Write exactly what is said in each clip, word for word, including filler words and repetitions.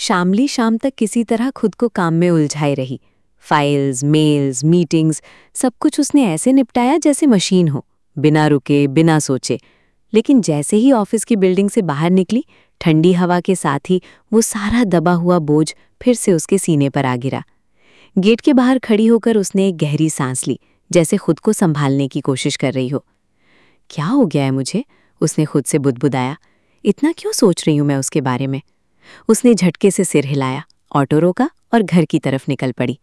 शामली शाम तक किसी तरह खुद को काम में उलझाई रही। फाइल्स, मेल्स, मीटिंग्स, सब कुछ उसने ऐसे निपटाया जैसे मशीन हो, बिना रुके, बिना सोचे। लेकिन जैसे ही ऑफिस की बिल्डिंग से बाहर निकली, ठंडी हवा के साथ ही वो सारा दबा हुआ बोझ फिर से उसके सीने पर आ गिरा। गेट के बाहर खड़ी होकर उसने एक गहरी सांस ली, जैसे खुद को संभालने की कोशिश कर रही हो। क्या हो गया है मुझे? उसने खुद से बुदबुदाया। इतना क्यों सोच रही हूं मैं उसके बारे में? उसने झटके से सिर हिलाया, ऑटो रोका और घर की तरफ निकल पड़ी।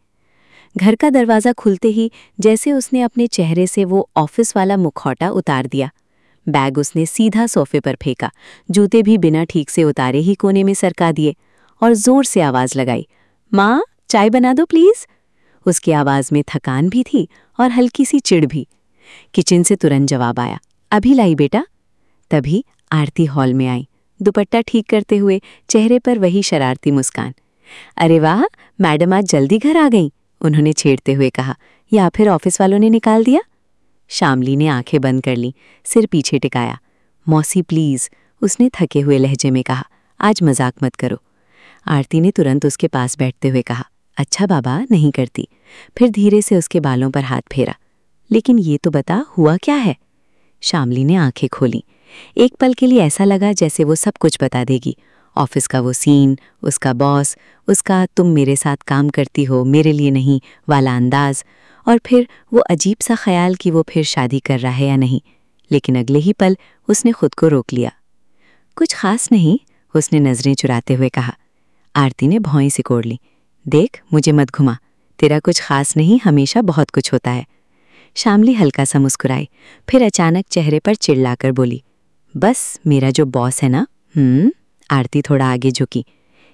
घर का दरवाज़ा खुलते ही जैसे उसने अपने चेहरे से वो ऑफिस वाला मुखौटा उतार दिया। बैग उसने सीधा सोफे पर फेंका, जूते भी बिना ठीक से उतारे ही कोने में सरका दिए और जोर से आवाज़ लगाई, माँ, चाय बना दो प्लीज़। उसकी आवाज़ में थकान भी थी और हल्की सी चिढ़ भी। किचन से तुरंत जवाब आया, अभी लाई बेटा। तभी आरती हॉल में आई, दुपट्टा ठीक करते हुए, चेहरे पर वही शरारती मुस्कान। अरे वाह, मैडम आज जल्दी घर आ गईं, उन्होंने छेड़ते हुए कहा, या फिर ऑफिस वालों ने निकाल दिया? शामली ने आंखें बंद कर लीं, सिर पीछे टिकाया। मौसी प्लीज़, उसने थके हुए लहजे में कहा, आज मजाक मत करो। आरती ने तुरंत उसके पास बैठते हुए कहा, अच्छा बाबा, नहीं करती। फिर धीरे से उसके बालों पर हाथ फेरा। लेकिन ये तो बता, हुआ क्या है? शामली ने आंखें खोलीं। एक पल के लिए ऐसा लगा जैसे वो सब कुछ बता देगी। ऑफिस का वो सीन, उसका बॉस, उसका तुम मेरे साथ काम करती हो, मेरे लिए नहीं वाला अंदाज, और फिर वो अजीब सा ख्याल कि वो फिर शादी कर रहा है या नहीं। लेकिन अगले ही पल उसने खुद को रोक लिया। कुछ खास नहीं, उसने नजरें चुराते हुए कहा। आरती ने भौं सिकोड़ ली। देख, मुझे मत घुमा, तेरा कुछ खास नहीं, हमेशा बहुत कुछ होता है। शामली हल्का सा मुस्कुराई, फिर अचानक चेहरे पर चिढ़लाकर बोली, बस मेरा जो बॉस है ना। हम्म आरती थोड़ा आगे झुकी।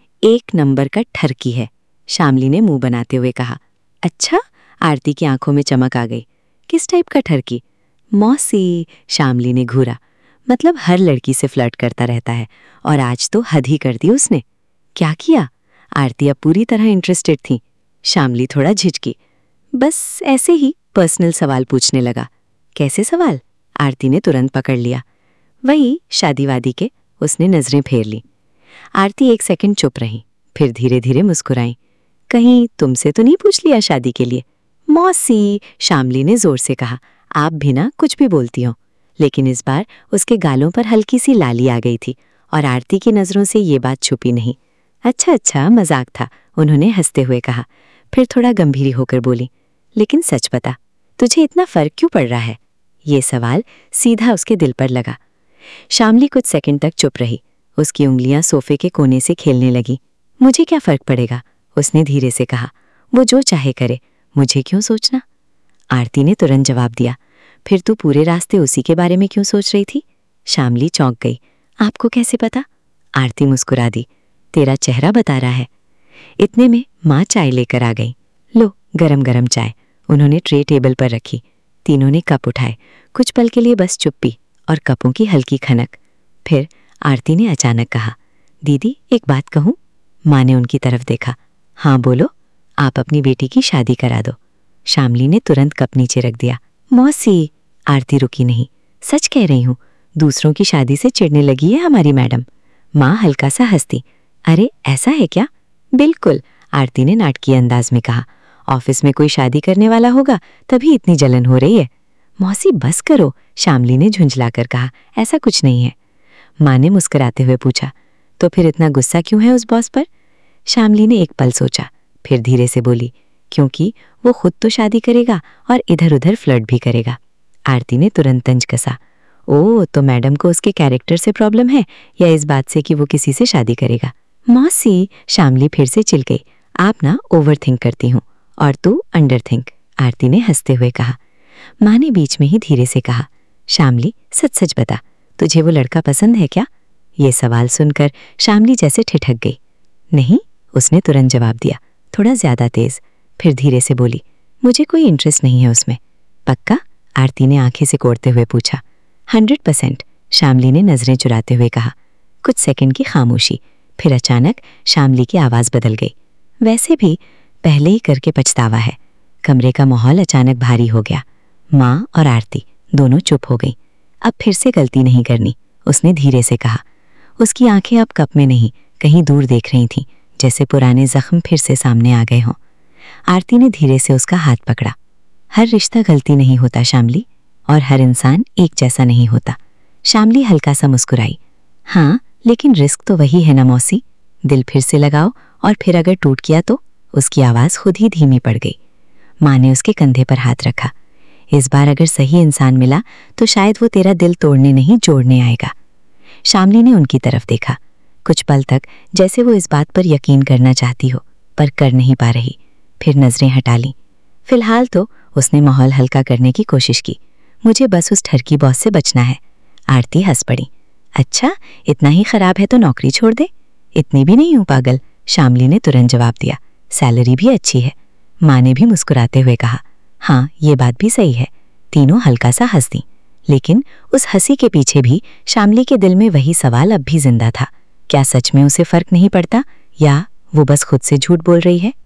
एक नंबर का ठरकी है, शामली ने मुंह बनाते हुए कहा। अच्छा? आरती की आंखों में चमक आ गई। किस टाइप का ठरकी? मौसी, शामली ने घूरा। मतलब हर लड़की से फ्लर्ट करता रहता है, और आज तो हद ही कर दी उसने। क्या किया? आरती अब पूरी तरह इंटरेस्टेड थी। शामली थोड़ा झिझकी। बस ऐसे ही पर्सनल सवाल पूछने लगा। कैसे सवाल? आरती ने तुरंत पकड़ लिया। वही शादीवादी के, उसने नजरें फेर ली। आरती एक सेकंड चुप रही, फिर धीरे धीरे मुस्कुराई। कहीं तुमसे तो नहीं पूछ लिया शादी के लिए? मौसी, शामली ने जोर से कहा, आप भी ना कुछ भी बोलती हो। लेकिन इस बार उसके गालों पर हल्की सी लाली आ गई थी और आरती की नजरों से ये बात छुपी नहीं। अच्छा अच्छा, मजाक था, उन्होंने हंसते हुए कहा। फिर थोड़ा गंभीर होकर बोली, लेकिन सच बता, तुझे इतना फर्क क्यों पड़ रहा है? ये सवाल सीधा उसके दिल पर लगा। शामली कुछ सेकंड तक चुप रही। उसकी उंगलियां सोफे के कोने से खेलने लगी। मुझे क्या फर्क पड़ेगा? उसने धीरे से कहा। वो जो चाहे करे, मुझे क्यों सोचना? आरती ने तुरंत जवाब दिया। फिर तू पूरे रास्ते उसी के बारे में क्यों सोच रही थी? शामली चौंक गई। आपको कैसे पता? आरती मुस्कुरा दी। तेरा चेहरा बता रहा है। इतने में माँ चाय लेकर आ गई। लो, गरम गरम चाय, उन्होंने ट्रे टेबल पर रखी। तीनों ने कप उठाए। कुछ पल के लिए बस चुप्पी और कपों की हल्की खनक। फिर आरती ने अचानक कहा, दीदी एक बात कहूँ? माँ ने उनकी तरफ देखा। हाँ बोलो, आप अपनी बेटी की शादी करा दो। शामली ने तुरंत कप नीचे रख दिया। मौसी, आरती रुकी नहीं। सच कह रही हूँ, दूसरों की शादी से चिढ़ने लगी है हमारी मैडम। माँ हल्का सा हंसती। अरे ऐसा है क्या? बिल्कुल, आरती ने नाटकीय अंदाज में कहा। ऑफिस में कोई शादी करने वाला होगा तभी इतनी जलन हो रही है। मौसी बस करो, शामली ने झुंझलाकर कहा। ऐसा कुछ नहीं है। माँ ने मुस्कुराते हुए पूछा, तो फिर इतना गुस्सा क्यों है उस बॉस पर? शामली ने एक पल सोचा, फिर धीरे से बोली, क्योंकि वो खुद तो शादी करेगा और इधर उधर फ्लर्ट भी करेगा। आरती ने तुरंत तंज कसा। ओह, तो मैडम को उसके कैरेक्टर से प्रॉब्लम है या इस बात से कि वो किसी से शादी करेगा? मौसी, शामली फिर से चिल गई। आप ना ओवर थिंक करती हूँ और तू अंडर थिंक, आरती ने हंसते हुए कहा। माँ ने बीच में ही धीरे से कहा, शामली सच सच बता, तुझे वो लड़का पसंद है क्या? ये सवाल सुनकर शामली जैसे ठिठक गई। नहीं, उसने तुरंत जवाब दिया, थोड़ा ज्यादा तेज। फिर धीरे से बोली, मुझे कोई इंटरेस्ट नहीं है उसमें। पक्का? आरती ने आंखें से कोड़ते हुए पूछा। हंड्रेड परसेंट, शामली ने नजरें चुराते हुए कहा। कुछ सेकंड की खामोशी, फिर अचानक शामली की आवाज बदल गई। वैसे भी पहले ही करके पछतावा है। कमरे का माहौल अचानक भारी हो गया। माँ और आरती दोनों चुप हो गईं। अब फिर से गलती नहीं करनी, उसने धीरे से कहा। उसकी आंखें अब कप में नहीं, कहीं दूर देख रही थीं, जैसे पुराने जख्म फिर से सामने आ गए हों। आरती ने धीरे से उसका हाथ पकड़ा। हर रिश्ता गलती नहीं होता शामली, और हर इंसान एक जैसा नहीं होता। शामली हल्का सा मुस्कुराई। हाँ, लेकिन रिस्क तो वही है ना मौसी। दिल फिर से लगाओ, और फिर अगर टूट गया तो? उसकी आवाज़ खुद ही धीमी पड़ गई। माँ ने उसके कंधे पर हाथ रखा। इस बार अगर सही इंसान मिला तो शायद वो तेरा दिल तोड़ने नहीं जोड़ने आएगा। शामली ने उनकी तरफ देखा, कुछ पल तक जैसे वो इस बात पर यकीन करना चाहती हो, पर कर नहीं पा रही। फिर नजरें हटा लीं। फिलहाल तो उसने माहौल हल्का करने की कोशिश की। मुझे बस उस ठरकी बॉस से बचना है। आरती हंस पड़ी। अच्छा, इतना ही खराब है तो नौकरी छोड़ दे। इतनी भी नहीं हूं पागल, शामली ने तुरंत जवाब दिया। सैलरी भी अच्छी है। माँ ने भी मुस्कुराते हुए कहा। हाँ, ये बात भी सही है। तीनों हल्का सा हंस दी, लेकिन उस हंसी के पीछे भी शामली के दिल में वही सवाल अब भी जिंदा था। क्या सच में उसे फर्क नहीं पड़ता, या वो बस खुद से झूठ बोल रही है?